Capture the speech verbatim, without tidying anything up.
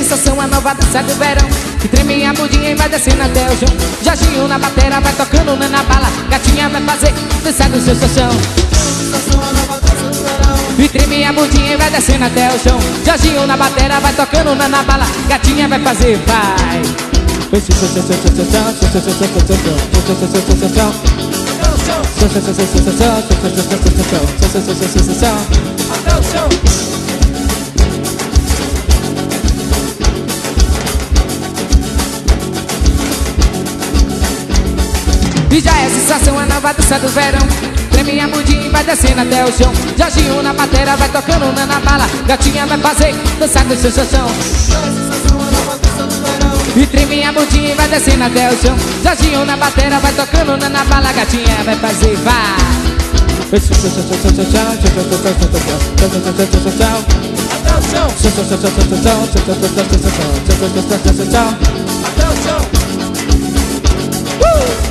sensação, a nova dança do verão, que treme a bundinha e vai descendo até o chão. Jorginho na batera, vai tocando na bala, gatinha vai fazer dança do seu chão. E treme a bundinha e vai descendo até o chão. Jorginho na batera, vai tocando na bala, gatinha vai fazer, vai. E já é sensação, a nova dança do verão, treme a bundinha e vai descendo até o chão. Jorginho na batera, vai tocando na bala, gatinha vai fazer dançar do seu chão. E treme a bundinha e vai descendo até o chão. Jorginho na batera, vai tocando na bala, gatinha vai fazer, vai. Até o chão.